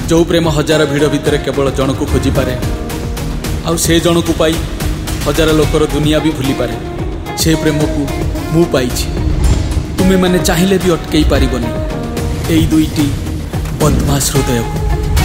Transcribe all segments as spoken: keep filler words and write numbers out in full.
जो प्रेम हजार भिड़ भितर केवल जन को खोजी पारे आउ से जन को पाई हजार लोकर दुनिया भी भूली पारे से प्रेम को मु पाइछि तुमे माने चाहिए भी अटकई पारिबनी एई दुईटी बदमाश हृदय को।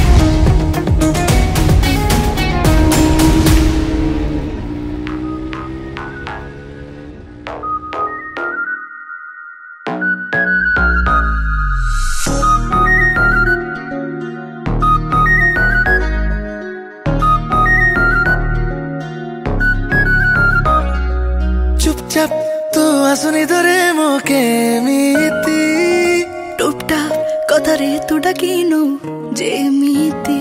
चुपचाप तू आसुनी धरे मोके मिति टुपटा कथारे तू डाकिनु जेमिति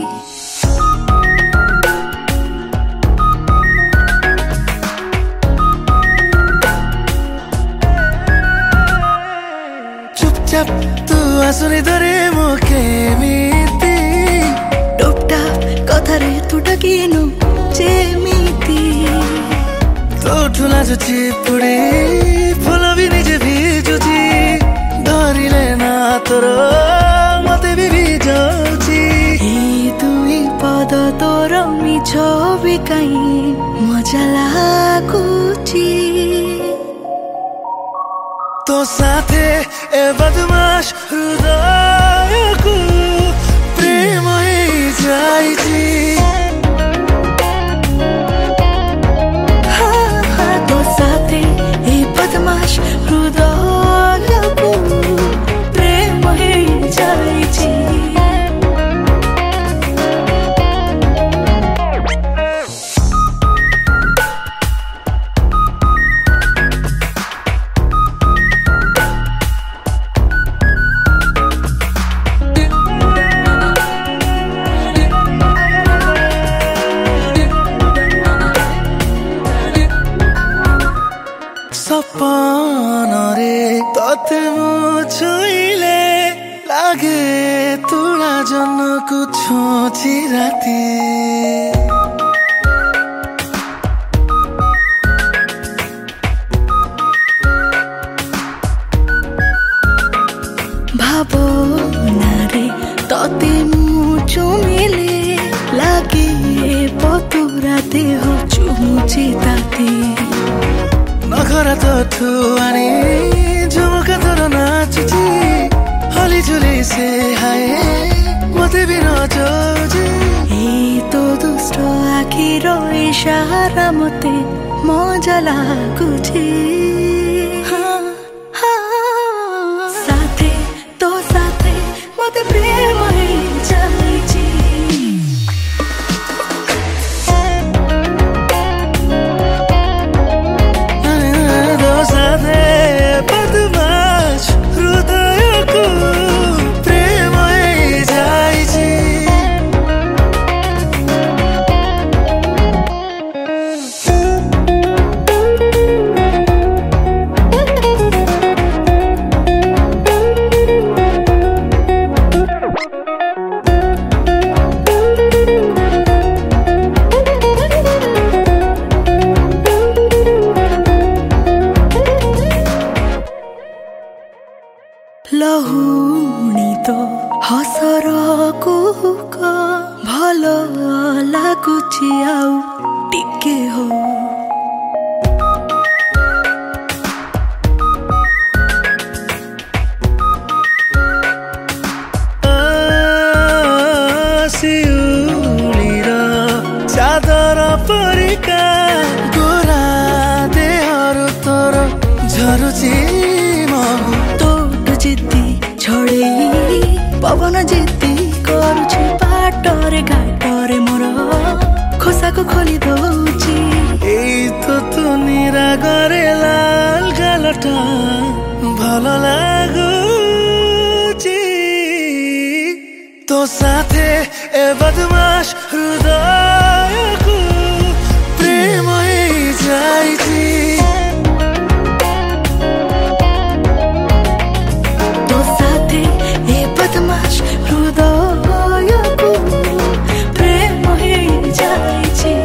चुपचाप तू आसुनी धरे मोके मिति टुपटा कथारे तू डाकिनु जेमिति तो ठुला जो चिपुड़ी फूल भी निजे भिजुची धरिले ना तोर मते भी भिजुची ए दुई पद तोर मिछ बिकाई मजा लागुची तो साथे ए बदमाश हृदय को प्रेम ही जाइची बदमाश हृदय को प्रेम ही जाइछि सपन रे तते मो छुइले लागे तुला जनको छोची राती भावना रे तते मो चुमिले लागे पतुरा देह चुमुची ताती नखरा तो ठुआनी झुमका तोर नाचुची हली झुली से हाय मते भी नचौची ए तो दुष्ट आखिर इशारा मते मजा लागुची साथे तो साथे मते प्रेम ही जाइछि बदमाश हृदय को प्रेम ही जाइछि लहुणी तो हसर कुहुक भल लागुची आउ टिके हो शिउलीर चादर परिका गोरा देहरु तोर झरुची मगु जिद्दी छड़े पवन जिद्दी करुछि पाटरे घाटरे मोर खोसा को खोली दउछि एई तो तू निरा गरे लाल गालटा भल लागुची तो साथे ए बदमाश हृदय को प्रेम ही जाइछि बदमाश हृदय को प्रेम ही जाइछि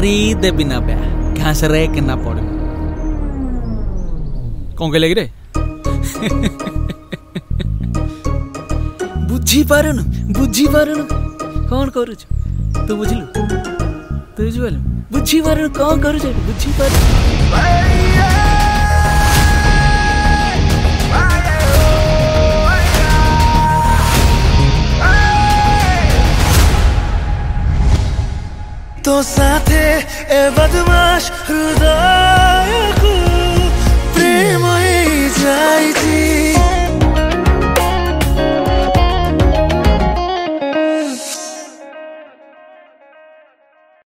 करी देबी ना ब्या घास रे के ना पड़े कौन कहले रे बुझी पारुनु बुझी पारुनु कौन करूछ तू बुझलु तू बुझलु बुझी पारुनु कौन करूछ बुझी पारुनु तो साथे ए बदमाश हृदय